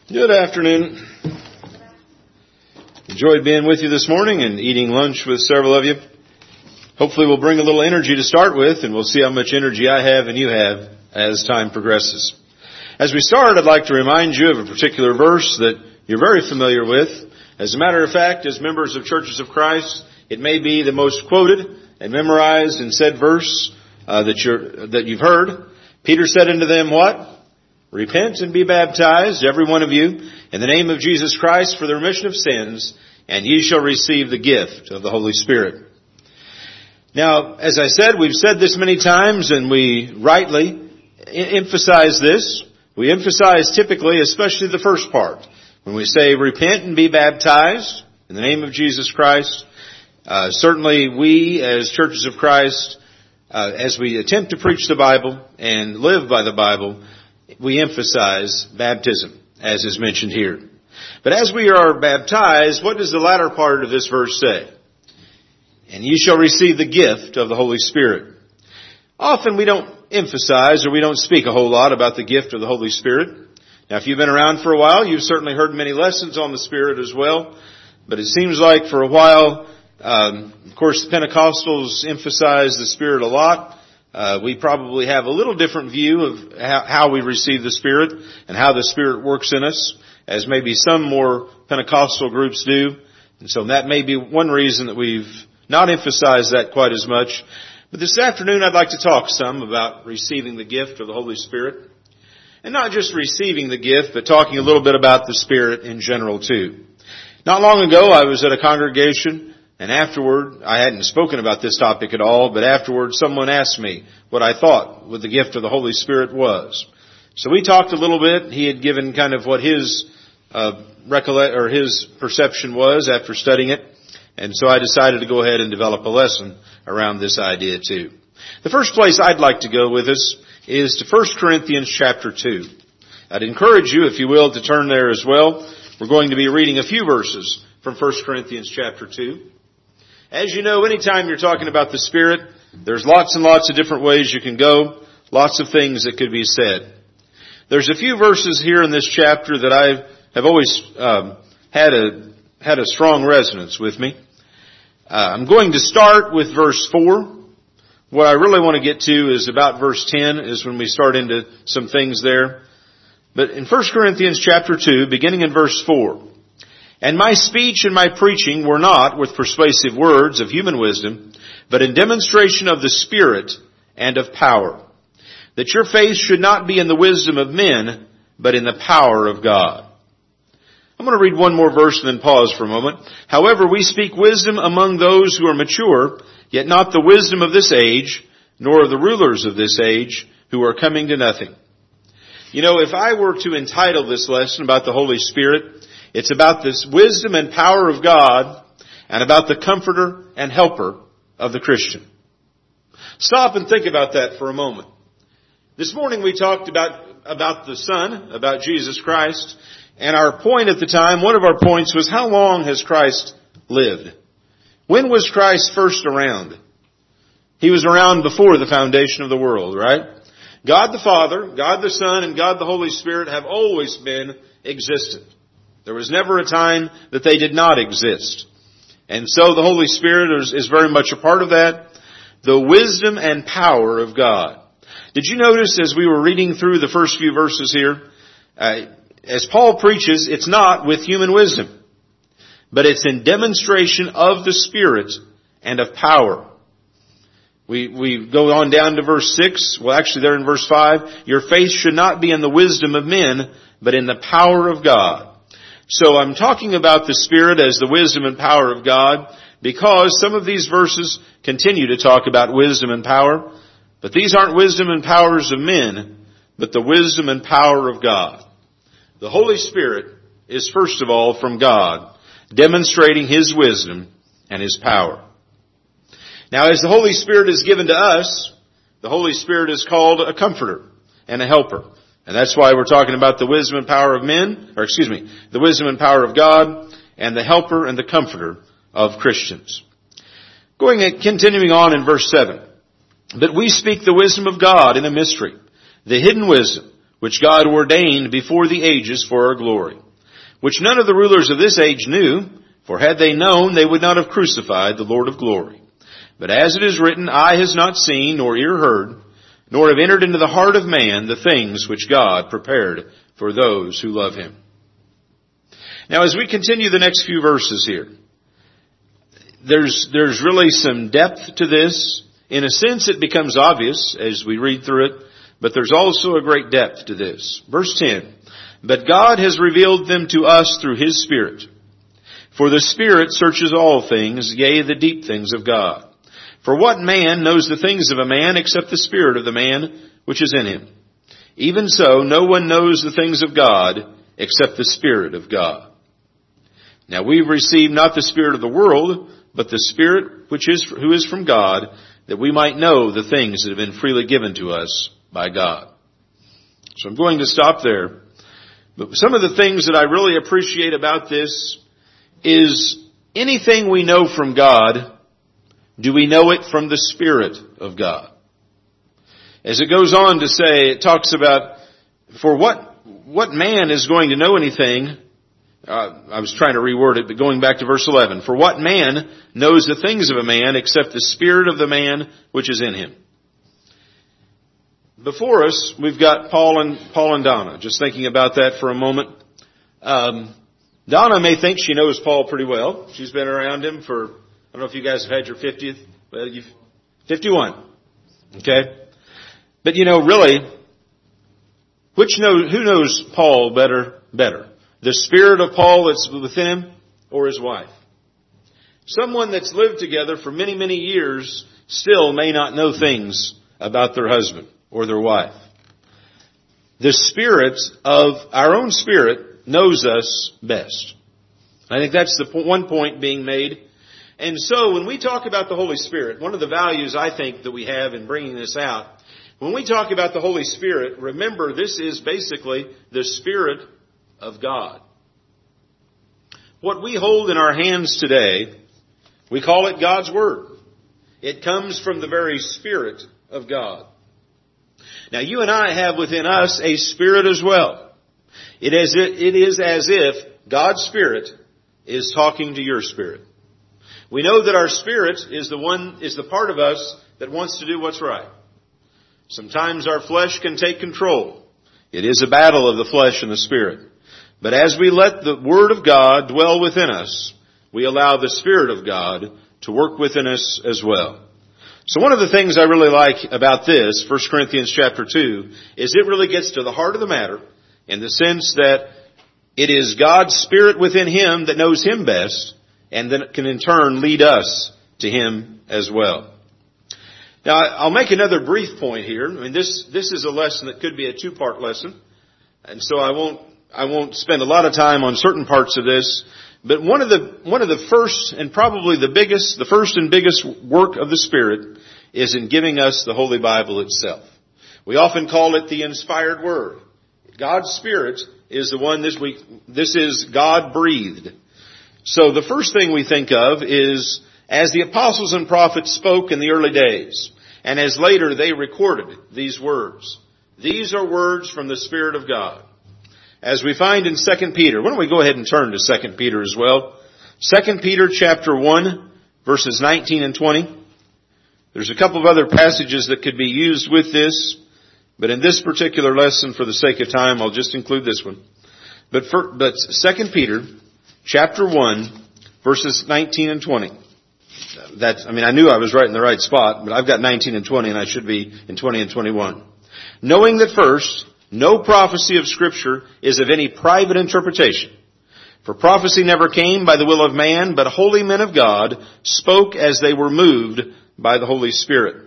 Good afternoon. Enjoyed being with you this morning and eating lunch with several of you. Hopefully we'll bring a little energy to start with, and we'll see how much energy I have and you have as time progresses. As we start, I'd like to remind you of a particular verse that you're very familiar with. As a matter of fact, as members of Churches of Christ, it may be the most quoted and memorized and said verse that you've heard. Peter said unto them, what? Repent and be baptized, every one of you, in the name of Jesus Christ for the remission of sins, and ye shall receive the gift of the Holy Spirit. Now, as I said, we've said this many times, and we rightly emphasize this. We emphasize typically, especially the first part. When we say repent and be baptized in the name of Jesus Christ, certainly we as Churches of Christ, as we attempt to preach the Bible and live by the Bible, we emphasize baptism, as is mentioned here. But as we are baptized, what does the latter part of this verse say? And ye shall receive the gift of the Holy Spirit. Often we don't emphasize or we don't speak a whole lot about the gift of the Holy Spirit. Now, if you've been around for a while, you've certainly heard many lessons on the Spirit as well. But it seems like for a while, of course, the Pentecostals emphasize the Spirit a lot. We probably have a little different view of how we receive the Spirit and how the Spirit works in us, as maybe some more Pentecostal groups do. And so that may be one reason that we've not emphasized that quite as much. But this afternoon I'd like to talk some about receiving the gift of the Holy Spirit. And not just receiving the gift, but talking a little bit about the Spirit in general too. Not long ago I was at a congregation, and afterward, I hadn't spoken about this topic at all, but afterward someone asked me what I thought what the gift of the Holy Spirit was. So we talked a little bit. He had given kind of what his his perception was after studying it. And so I decided to go ahead and develop a lesson around this idea too. The first place I'd like to go with us is to 1 Corinthians chapter 2. I'd encourage you, if you will, to turn there as well. We're going to be reading a few verses from 1 Corinthians chapter 2. As you know, anytime you're talking about the Spirit, there's lots and lots of different ways you can go, lots of things that could be said. There's a few verses here in this chapter that I have always had a strong resonance with me. I'm going to start with verse 4. What I really want to get to is about verse 10, is when we start into some things there. But in 1 Corinthians chapter 2, beginning in verse 4, and my speech and my preaching were not with persuasive words of human wisdom, but in demonstration of the Spirit and of power, that your faith should not be in the wisdom of men, but in the power of God. I'm going to read one more verse and then pause for a moment. However, we speak wisdom among those who are mature, yet not the wisdom of this age, nor of the rulers of this age, who are coming to nothing. You know, if I were to entitle this lesson about the Holy Spirit, it's about this wisdom and power of God and about the comforter and helper of the Christian. Stop and think about that for a moment. This morning we talked about the Son, about Jesus Christ, and our point at the time, one of our points was, how long has Christ lived? When was Christ first around? He was around before the foundation of the world, right? God the Father, God the Son, and God the Holy Spirit have always been existent. There was never a time that they did not exist. And so the Holy Spirit is very much a part of that. The wisdom and power of God. Did you notice as we were reading through the first few verses here, as Paul preaches, it's not with human wisdom, but it's in demonstration of the Spirit and of power. We go on down to verse 6. Well, actually there in verse 5, your faith should not be in the wisdom of men, but in the power of God. So I'm talking about the Spirit as the wisdom and power of God because some of these verses continue to talk about wisdom and power. But these aren't wisdom and powers of men, but the wisdom and power of God. The Holy Spirit is first of all from God, demonstrating His wisdom and His power. Now, as the Holy Spirit is given to us, the Holy Spirit is called a comforter and a helper. And that's why we're talking about the wisdom and power of the wisdom and power of God and the helper and the comforter of Christians. Continuing on in verse 7. But we speak the wisdom of God in a mystery, the hidden wisdom, which God ordained before the ages for our glory, which none of the rulers of this age knew, for had they known, they would not have crucified the Lord of glory. But as it is written, eye has not seen, nor ear heard, nor have entered into the heart of man the things which God prepared for those who love Him. Now, as we continue the next few verses here, there's really some depth to this. In a sense, it becomes obvious as we read through it, but there's also a great depth to this. Verse 10, but God has revealed them to us through His Spirit. For the Spirit searches all things, yea, the deep things of God. For what man knows the things of a man except the Spirit of the man which is in him? Even so, no one knows the things of God except the Spirit of God. Now we've received not the spirit of the world, but the Spirit who is from God, that we might know the things that have been freely given to us by God. So I'm going to stop there. But some of the things that I really appreciate about this is anything we know from God, do we know it from the Spirit of God? As it goes on to say, it talks about, for what man is going to know anything? I was trying to reword it, but going back to verse 11. For what man knows the things of a man except the spirit of the man which is in him? Before us, we've got Paul and Donna. Just thinking about that for a moment. Donna may think she knows Paul pretty well. She's been around him for, I don't know if you guys have had your 50th. Well, 51. Okay? But really, who knows Paul better? The spirit of Paul that's within him or his wife? Someone that's lived together for many, many years still may not know things about their husband or their wife. The Spirit of our own Spirit knows us best. I think that's the one point being made. And so when we talk about the Holy Spirit, one of the values I think that we have in bringing this out, when we talk about the Holy Spirit, remember this is basically the Spirit of God. What we hold in our hands today, we call it God's Word. It comes from the very Spirit of God. Now you and I have within us a spirit as well. It is as if God's Spirit is talking to your spirit. We know that our spirit is the part of us that wants to do what's right. Sometimes our flesh can take control. It is a battle of the flesh and the spirit. But as we let the Word of God dwell within us, we allow the Spirit of God to work within us as well. So one of the things I really like about this, 1 Corinthians chapter 2, is it really gets to the heart of the matter in the sense that it is God's Spirit within Him that knows Him best and that can in turn lead us to Him as well. Now, I'll make another brief point here. I mean, this is a lesson that could be a two-part lesson, and so I won't spend a lot of time on certain parts of this. But one of the first and probably the first and biggest work of the Spirit is in giving us the Holy Bible itself. We often call it the inspired Word. God's Spirit is the one this is God breathed. So the first thing we think of is as the apostles and prophets spoke in the early days, and as later they recorded these words. These are words from the Spirit of God. As we find in 2 Peter. Why don't we go ahead and turn to 2 Peter as well. 2 Peter chapter 1, verses 19 and 20. There's a couple of other passages that could be used with this, but in this particular lesson, for the sake of time, I'll just include this one. But 2 Peter chapter 1, verses 19 and 20. I knew I was right in the right spot, but I've got 19 and 20, and I should be in 20 and 21. Knowing that first, no prophecy of Scripture is of any private interpretation. For prophecy never came by the will of man, but holy men of God spoke as they were moved by the Holy Spirit.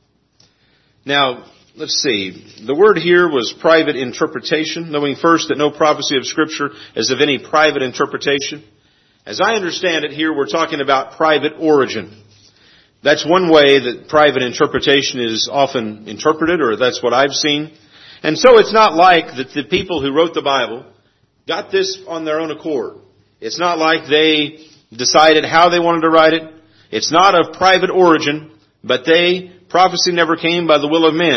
Now, let's see. The word here was private interpretation, knowing first that no prophecy of Scripture is of any private interpretation. As I understand it here, we're talking about private origin. That's one way that private interpretation is often interpreted, or that's what I've seen. And so it's not like that the people who wrote the Bible got this on their own accord. It's not like they decided how they wanted to write it. It's not of private origin, but prophecy never came by the will of men,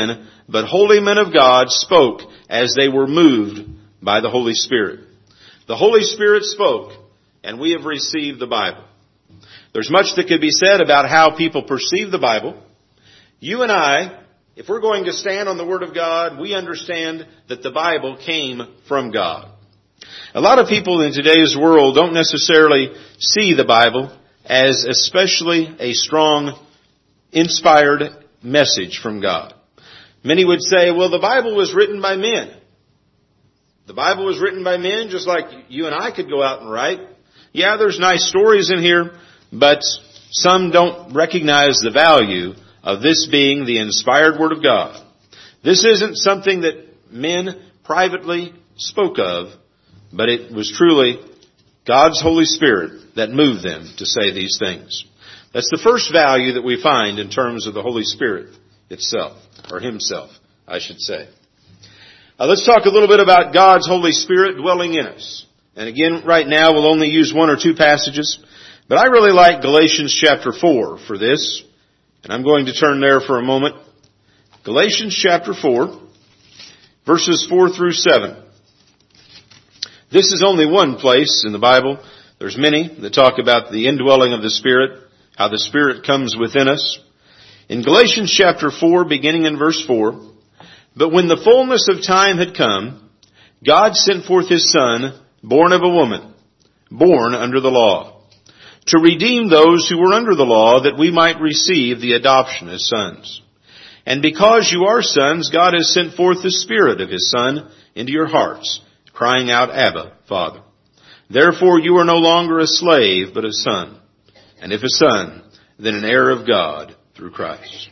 but holy men of God spoke as they were moved by the Holy Spirit. The Holy Spirit spoke, and we have received the Bible. There's much that could be said about how people perceive the Bible. You and I, if we're going to stand on the Word of God, we understand that the Bible came from God. A lot of people in today's world don't necessarily see the Bible as especially a strong, inspired message from God. Many would say, well, the Bible was written by men. The Bible was written by men just like you and I could go out and write. Yeah, there's nice stories in here, but some don't recognize the value of this being the inspired Word of God. This isn't something that men privately spoke of, but it was truly God's Holy Spirit that moved them to say these things. That's the first value that we find in terms of the Holy Spirit itself, or Himself, I should say. Let's talk a little bit about God's Holy Spirit dwelling in us. And again, right now we'll only use one or two passages, but I really like Galatians chapter 4 for this, and I'm going to turn there for a moment. Galatians chapter 4, verses 4 through 7. This is only one place in the Bible. There's many that talk about the indwelling of the Spirit, how the Spirit comes within us. In Galatians chapter 4, beginning in verse 4, but when the fullness of time had come, God sent forth His Son, born of a woman, born under the law, to redeem those who were under the law, that we might receive the adoption as sons. And because you are sons, God has sent forth the Spirit of His Son into your hearts, crying out, Abba, Father. Therefore you are no longer a slave, but a son. And if a son, then an heir of God through Christ.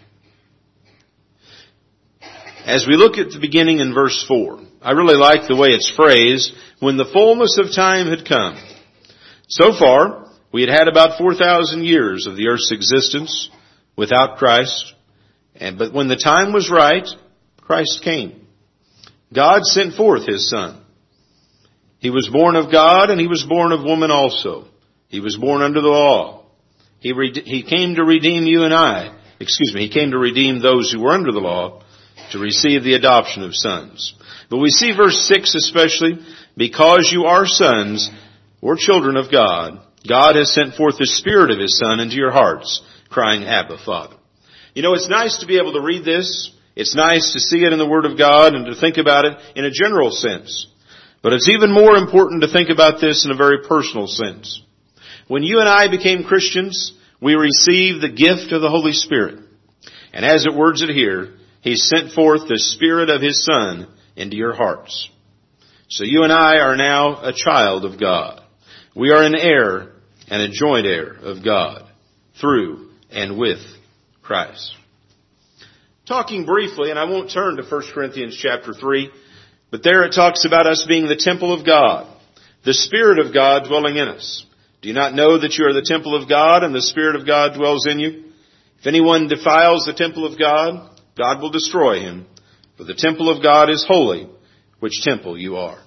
As we look at the beginning in verse 4, I really like the way it's phrased, when the fullness of time had come. So far, we had had about 4,000 years of the earth's existence without Christ. But when the time was right, Christ came. God sent forth His Son. He was born of God, and He was born of woman also. He was born under the law. He came to redeem you and I. He came to redeem those who were under the law, to receive the adoption of sons. But we see verse 6 especially, because you are sons or children of God, God has sent forth the Spirit of His Son into your hearts, crying, Abba, Father. You know, it's nice to be able to read this. It's nice to see it in the Word of God and to think about it in a general sense. But it's even more important to think about this in a very personal sense. When you and I became Christians, we received the gift of the Holy Spirit. And as it words it here, He sent forth the Spirit of His Son into your hearts. So you and I are now a child of God. We are an heir and a joint heir of God through and with Christ. Talking briefly, and I won't turn to 1 Corinthians chapter 3, but there it talks about us being the temple of God, the Spirit of God dwelling in us. Do you not know that you are the temple of God and the Spirit of God dwells in you? If anyone defiles the temple of God, God will destroy him, for the temple of God is holy, which temple you are.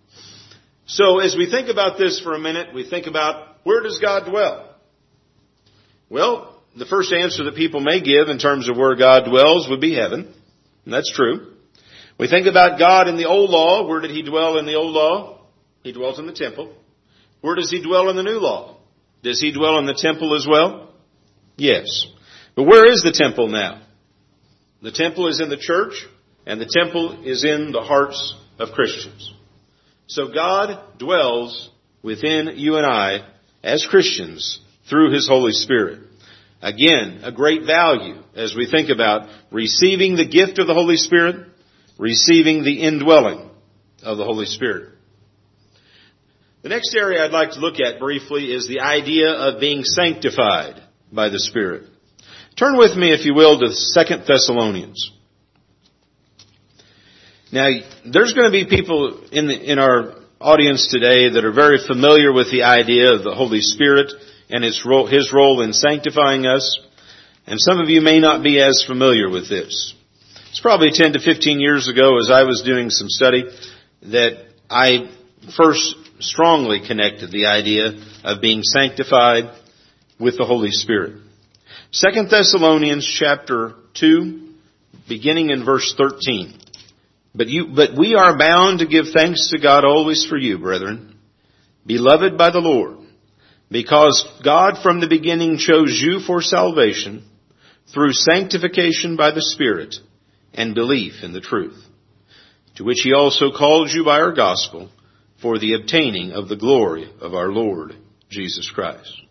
So as we think about this for a minute, we think about, where does God dwell? Well, the first answer that people may give in terms of where God dwells would be heaven. And that's true. We think about God in the old law. Where did He dwell in the old law? He dwells in the temple. Where does He dwell in the new law? Does He dwell in the temple as well? Yes. But where is the temple now? The temple is in the church, and the temple is in the hearts of Christians. So God dwells within you and I as Christians through His Holy Spirit. Again, a great value as we think about receiving the gift of the Holy Spirit, receiving the indwelling of the Holy Spirit. The next area I'd like to look at briefly is the idea of being sanctified by the Spirit. Turn with me, if you will, to 2 Thessalonians. Now, there's going to be people in our audience today that are very familiar with the idea of the Holy Spirit and His role in sanctifying us. And some of you may not be as familiar with this. It's probably 10 to 15 years ago, as I was doing some study, that I first strongly connected the idea of being sanctified with the Holy Spirit. 2 Thessalonians chapter 2, beginning in verse 13. But we are bound to give thanks to God always for you, brethren, beloved by the Lord, because God from the beginning chose you for salvation through sanctification by the Spirit and belief in the truth, to which He also called you by our gospel for the obtaining of the glory of our Lord Jesus Christ.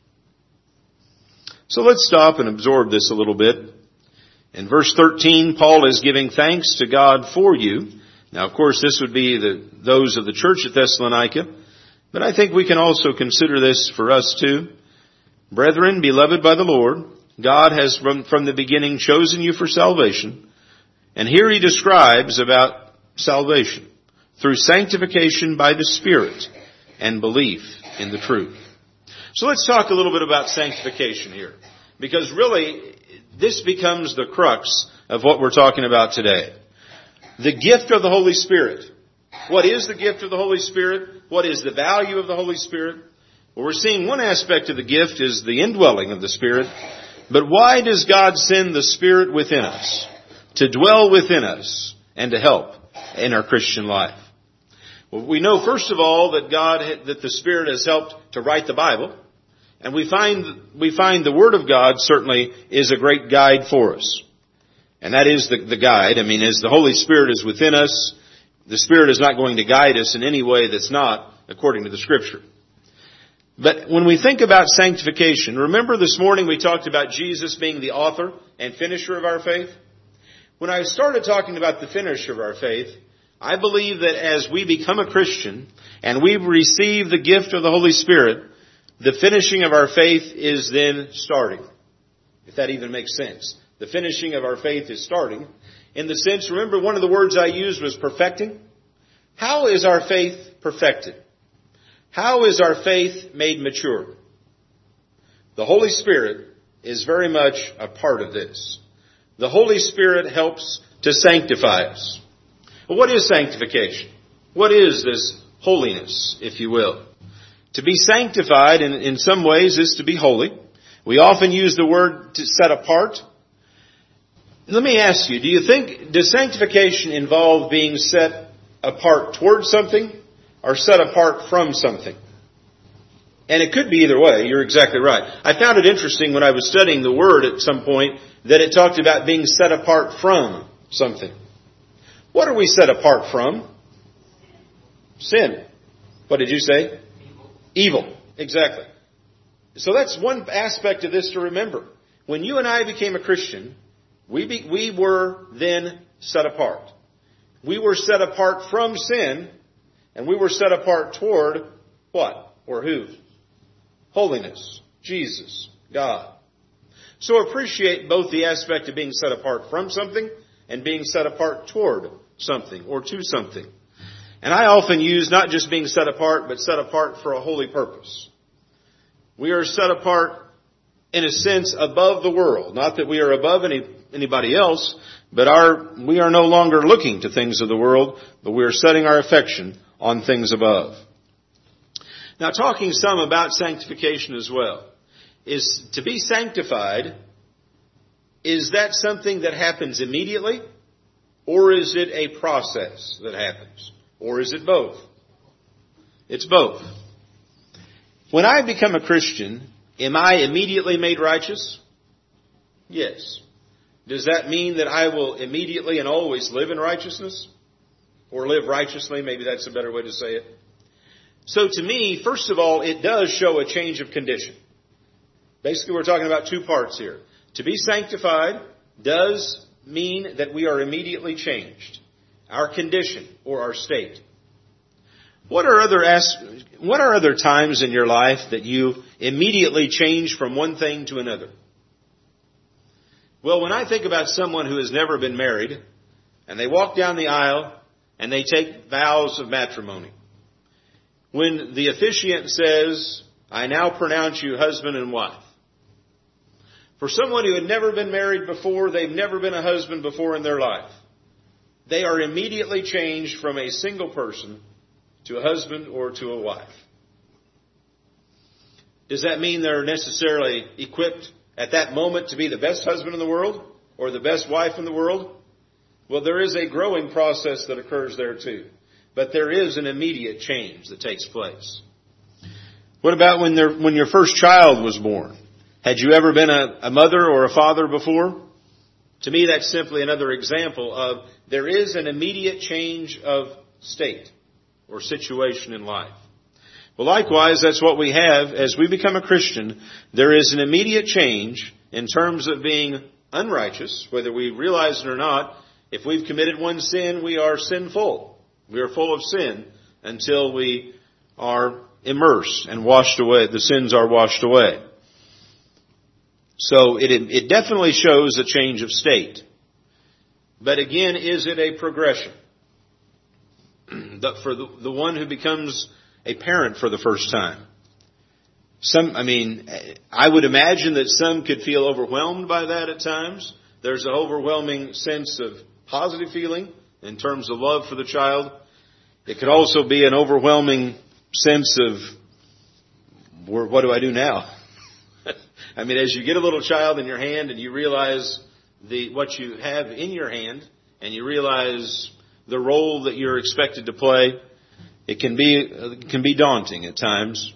So let's stop and absorb this a little bit. In verse 13, Paul is giving thanks to God for you. Now, of course, this would be those of the church at Thessalonica, but I think we can also consider this for us too. Brethren, beloved by the Lord, God has from the beginning chosen you for salvation. And here he describes about salvation through sanctification by the Spirit and belief in the truth. So let's talk a little bit about sanctification here, because really this becomes the crux of what we're talking about today. The gift of the Holy Spirit. What is the gift of the Holy Spirit? What is the value of the Holy Spirit? Well, we're seeing one aspect of the gift is the indwelling of the Spirit. But why does God send the Spirit within us? To dwell within us and to help in our Christian life. Well, we know first of all that that the Spirit has helped to write the Bible. And we find the Word of God certainly is a great guide for us. And that is the guide. I mean, as the Holy Spirit is within us, the Spirit is not going to guide us in any way that's not according to the Scripture. But when we think about sanctification, remember this morning we talked about Jesus being the author and finisher of our faith? When I started talking about the finisher of our faith, I believe that as we become a Christian and we receive the gift of the Holy Spirit, the finishing of our faith is then starting. If that even makes sense. The finishing of our faith is starting. In the sense, remember one of the words I used was perfecting. How is our faith perfected? How is our faith made mature? The Holy Spirit is very much a part of this. The Holy Spirit helps to sanctify us. Well, what is sanctification? What is this holiness, if you will? To be sanctified in some ways is to be holy. We often use the word to set apart. Let me ask you, does sanctification involve being set apart towards something or set apart from something? And it could be either way. You're exactly right. I found it interesting when I was studying the word at some point that it talked about being set apart from something. What are we set apart from? Sin. What did you say? Evil. Exactly. So that's one aspect of this to remember. When you and I became a Christian, we were then set apart. We were set apart from sin, and we were set apart toward what? Or who? Holiness. Jesus. God. So appreciate both the aspect of being set apart from something and being set apart toward something or to something. And I often use not just being set apart, but set apart for a holy purpose. We are set apart, in a sense, above the world. Not that we are above anybody else, but we are no longer looking to things of the world, but we are setting our affection on things above. Now, talking some about sanctification as well, is to be sanctified, is that something that happens immediately, or is it a process that happens? Or is it both? It's both. When I become a Christian, am I immediately made righteous? Yes. Does that mean that I will immediately and always live in righteousness? Or live righteously? Maybe that's a better way to say it. So to me, first of all, it does show a change of condition. Basically, we're talking about two parts here. To be sanctified does mean that we are immediately changed. Our condition or our state. What are other times in your life that you immediately change from one thing to another? Well, when I think about someone who has never been married, and they walk down the aisle and they take vows of matrimony. When the officiant says, "I now pronounce you husband and wife." For someone who had never been married before, they've never been a husband before in their life. They are immediately changed from a single person to a husband or to a wife. Does that mean they're necessarily equipped at that moment to be the best husband in the world or the best wife in the world? Well, there is a growing process that occurs there too. But there is an immediate change that takes place. What about when your first child was born? Had you ever been a mother or a father before? To me, that's simply another example of there is an immediate change of state or situation in life. Well, likewise, that's what we have as we become a Christian. There is an immediate change in terms of being unrighteous, whether we realize it or not. If we've committed one sin, we are sinful. We are full of sin until we are immersed and washed away. The sins are washed away. So it definitely shows a change of state. But again, is it a progression? For the one who becomes a parent for the first time. I would imagine that some could feel overwhelmed by that at times. There's an overwhelming sense of positive feeling in terms of love for the child. It could also be an overwhelming sense of, what do I do now? As you get a little child in your hand and you realize what you have in your hand and you realize the role that you're expected to play, it can be daunting at times.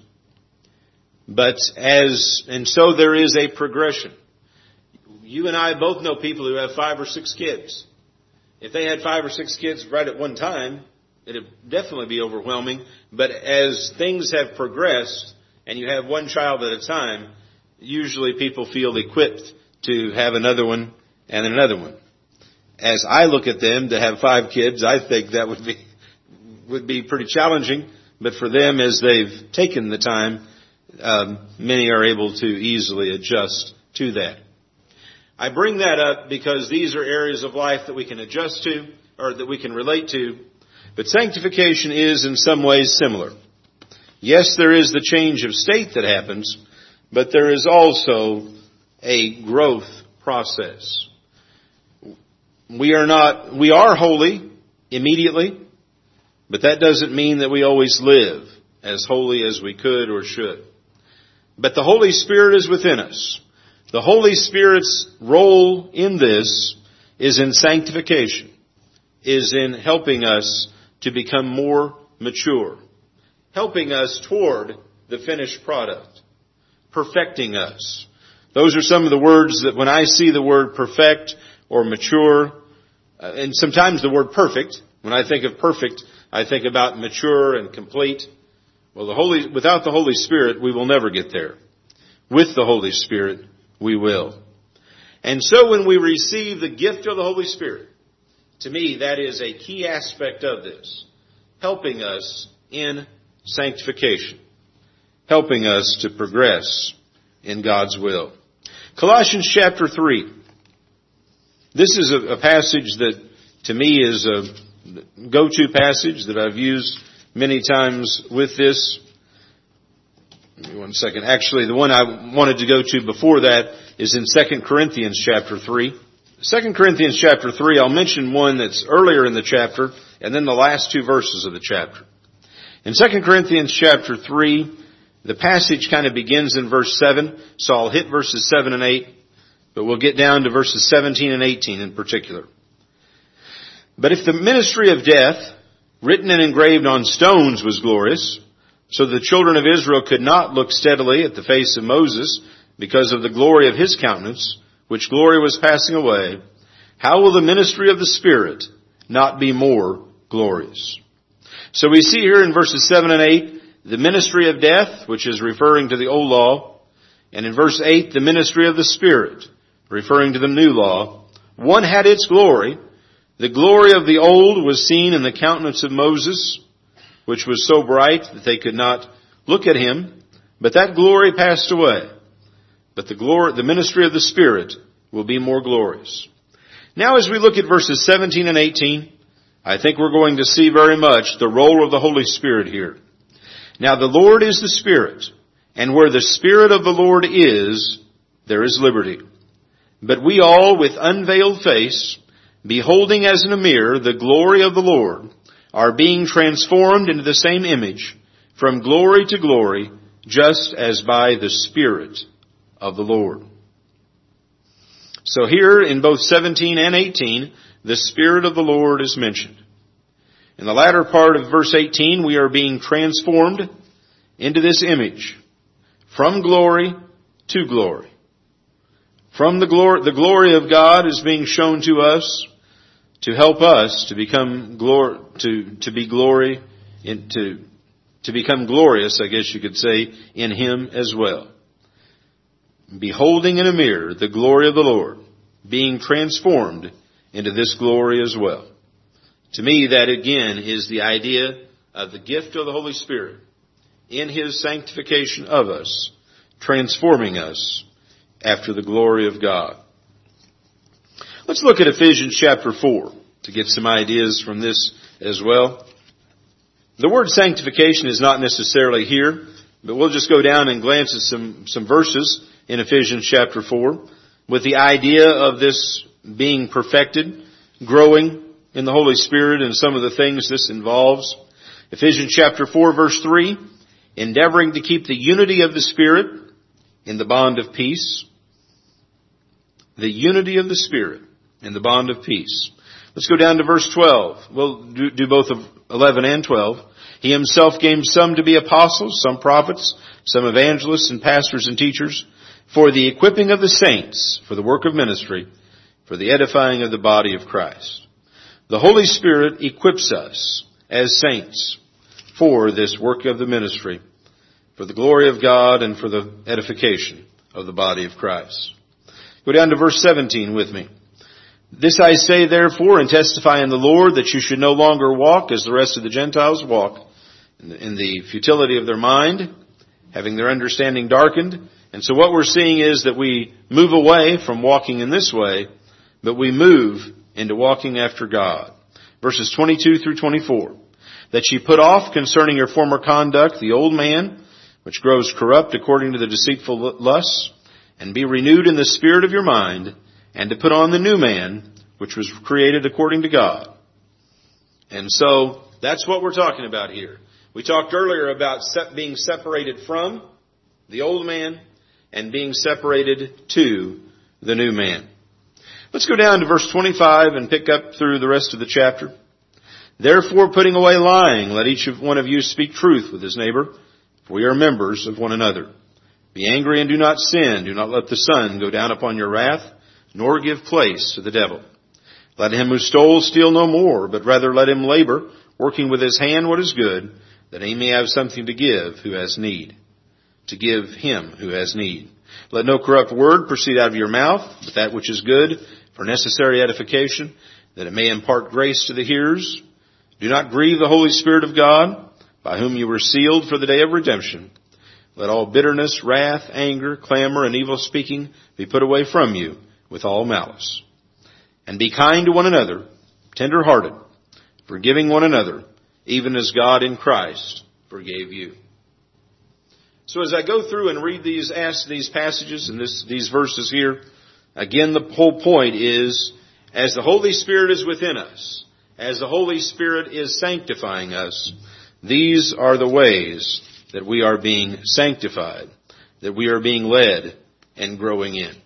So there is a progression. You and I both know people who have 5 or 6 kids. If they had 5 or 6 kids right at one time, it'd definitely be overwhelming. But as things have progressed and you have one child at a time, usually people feel equipped to have another one and another one. As I look at them to have 5 kids, I think that would be pretty challenging. But for them, as they've taken the time, many are able to easily adjust to that. I bring that up because these are areas of life that we can adjust to or that we can relate to. But sanctification is in some ways similar. Yes, there is the change of state that happens, but there is also a growth process. We are holy immediately, but that doesn't mean that we always live as holy as we could or should. But the Holy Spirit is within us. The Holy Spirit's role in this is in sanctification, is in helping us to become more mature, helping us toward the finished product, perfecting us. Those are some of the words that when I see the word perfect or mature, and sometimes the word perfect, when I think of perfect, I think about mature and complete. Well, without the Holy Spirit, we will never get there. With the Holy Spirit, we will. And so when we receive the gift of the Holy Spirit, to me, that is a key aspect of this, helping us in sanctification, helping us to progress in God's will. Colossians chapter 3. This is a passage that to me is a go-to passage that I've used many times with this. Give me one second. Actually, the one I wanted to go to before that is in 2 Corinthians chapter 3. 2 Corinthians chapter 3, I'll mention one that's earlier in the chapter, and then the last 2 verses of the chapter. In 2 Corinthians chapter 3, the passage kind of begins in verse 7, so I'll hit verses 7 and 8, but we'll get down to verses 17 and 18 in particular. But if the ministry of death, written and engraved on stones, was glorious, so the children of Israel could not look steadily at the face of Moses because of the glory of his countenance, which glory was passing away, how will the ministry of the Spirit not be more glorious? So we see here in verses 7 and 8, the ministry of death, which is referring to the old law, and in verse 8, the ministry of the Spirit, referring to the new law. One had its glory. The glory of the old was seen in the countenance of Moses, which was so bright that they could not look at him, but that glory passed away. But the ministry of the Spirit will be more glorious. Now as we look at verses 17 and 18, I think we're going to see very much the role of the Holy Spirit here. Now the Lord is the Spirit, and where the Spirit of the Lord is, there is liberty. But we all, with unveiled face, beholding as in a mirror the glory of the Lord, are being transformed into the same image, from glory to glory, just as by the Spirit of the Lord. So here in both 17 and 18, the Spirit of the Lord is mentioned. In the latter part of verse 18, we are being transformed into this image from glory to glory. From the glory of God is being shown to us to help us to become to become glorious, I guess you could say, in Him as well. Beholding in a mirror the glory of the Lord, being transformed into this glory as well. To me, that again is the idea of the gift of the Holy Spirit in His sanctification of us, transforming us after the glory of God. Let's look at Ephesians chapter 4 to get some ideas from this as well. The word sanctification is not necessarily here, but we'll just go down and glance at some verses in Ephesians chapter 4 with the idea of this being perfected, growing in the Holy Spirit and some of the things this involves. Ephesians chapter 4 verse 3, endeavoring to keep the unity of the Spirit in the bond of peace. The unity of the Spirit in the bond of peace. Let's go down to verse 12. We'll do both of 11 and 12. He Himself gave some to be apostles, some prophets, some evangelists and pastors and teachers, for the equipping of the saints, for the work of ministry, for the edifying of the body of Christ. The Holy Spirit equips us as saints for this work of the ministry, for the glory of God and for the edification of the body of Christ. Go down to verse 17 with me. This I say therefore and testify in the Lord that you should no longer walk as the rest of the Gentiles walk, in the futility of their mind, having their understanding darkened. And so what we're seeing is that we move away from walking in this way, but we move into walking after God. Verses 22 through 24. That ye put off concerning your former conduct the old man, which grows corrupt according to the deceitful lusts, and be renewed in the spirit of your mind, and to put on the new man, which was created according to God. And so that's what we're talking about here. We talked earlier about being separated from the old man and being separated to the new man. Let's go down to verse 25 and pick up through the rest of the chapter. Therefore, putting away lying, let each one of you speak truth with his neighbor, for we are members of one another. Be angry and do not sin. Do not let the sun go down upon your wrath, nor give place to the devil. Let him who stole steal no more, but rather let him labor, working with his hand what is good, that he may have something to give who has need. To give him who has need. Let no corrupt word proceed out of your mouth, but that which is good for necessary edification, that it may impart grace to the hearers. Do not grieve the Holy Spirit of God, by whom you were sealed for the day of redemption. Let all bitterness, wrath, anger, clamor, and evil speaking be put away from you with all malice. And be kind to one another, tender-hearted, forgiving one another, even as God in Christ forgave you. So as I go through and read these passages and these verses here, again the whole point is, as the Holy Spirit is within us, as the Holy Spirit is sanctifying us, these are the ways that we are being sanctified, that we are being led and growing in.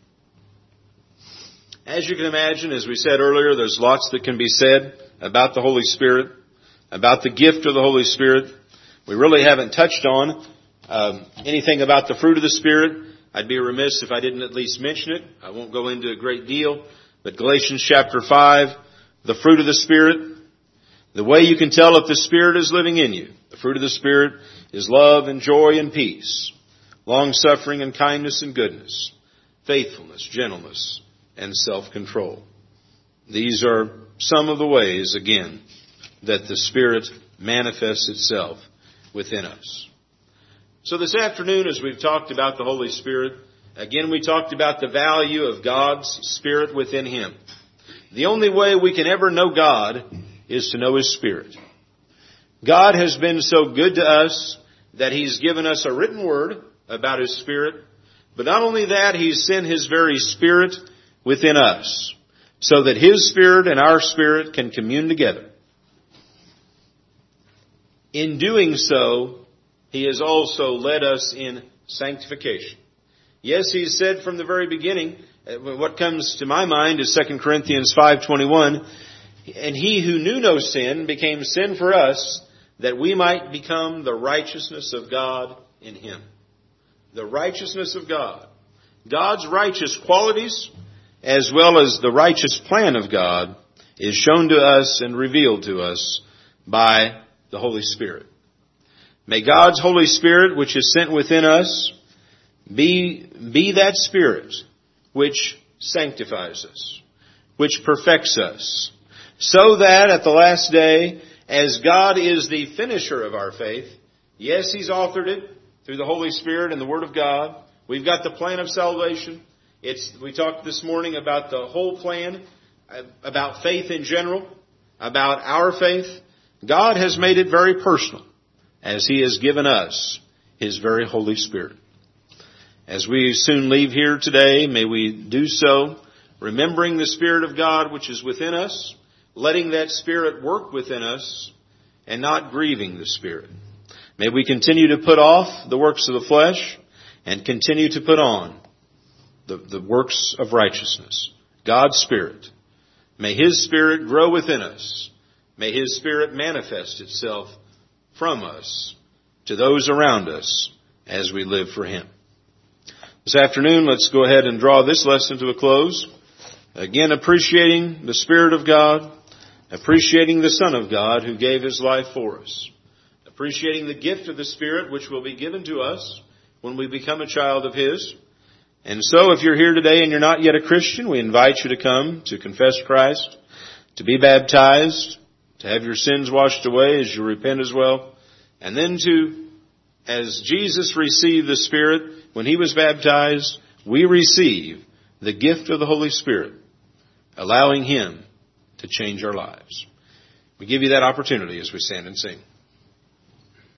As you can imagine, as we said earlier, there's lots that can be said about the Holy Spirit, about the gift of the Holy Spirit. We really haven't touched on anything about the fruit of the Spirit. I'd be remiss if I didn't at least mention it. I won't go into a great deal, but Galatians chapter 5, the fruit of the Spirit, the way you can tell if the Spirit is living in you. The fruit of the Spirit is love and joy and peace, long-suffering and kindness and goodness, faithfulness, gentleness, and self-control. These are some of the ways, again, that the Spirit manifests itself within us. So this afternoon, as we've talked about the Holy Spirit, again we talked about the value of God's Spirit within Him. The only way we can ever know God is to know His Spirit. God has been so good to us that He's given us a written word about His Spirit. But not only that, He's sent His very Spirit within us so that His Spirit and our spirit can commune together. In doing so, He has also led us in sanctification. Yes, He said from the very beginning, what comes to my mind is 2 Corinthians 5:21, And He who knew no sin became sin for us, that we might become the righteousness of God in Him. The righteousness of God. God's righteous qualities, as well as the righteous plan of God, is shown to us and revealed to us by the Holy Spirit. May God's Holy Spirit, which is sent within us, be that Spirit which sanctifies us, which perfects us, so that at the last day, as God is the finisher of our faith, yes, He's authored it through the Holy Spirit and the Word of God. We've got the plan of salvation. We talked this morning about the whole plan, about faith in general, about our faith. God has made it very personal, as He has given us His very Holy Spirit. As we soon leave here today, may we do so, remembering the Spirit of God which is within us, letting that Spirit work within us, and not grieving the Spirit. May we continue to put off the works of the flesh, and continue to put on the works of righteousness. God's Spirit. May His Spirit grow within us. May His Spirit manifest itself from us to those around us as we live for Him. This afternoon, let's go ahead and draw this lesson to a close. Again, appreciating the Spirit of God, appreciating the Son of God who gave His life for us, appreciating the gift of the Spirit which will be given to us when we become a child of His. And so if you're here today and you're not yet a Christian, we invite you to come to confess Christ, to be baptized, to have your sins washed away as you repent as well, and then as Jesus received the Spirit when He was baptized, we receive the gift of the Holy Spirit, allowing Him to change our lives. We give you that opportunity as we stand and sing.